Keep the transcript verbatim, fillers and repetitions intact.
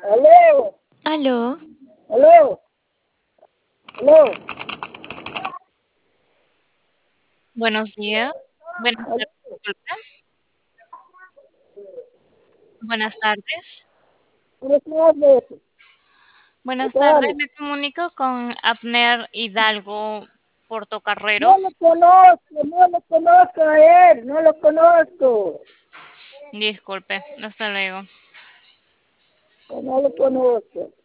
Aló, Aló, aló, aló, buenos días. Buenas aló. tardes, disculpe. Buenas tardes. ¿Cómo se habla eso? ¿De Buenas qué tardes, habla? me comunico con Abner Hidalgo No Portocarrero. lo conozco, no lo conozco a él, no lo conozco, Disculpe, hasta luego. no lo conozco.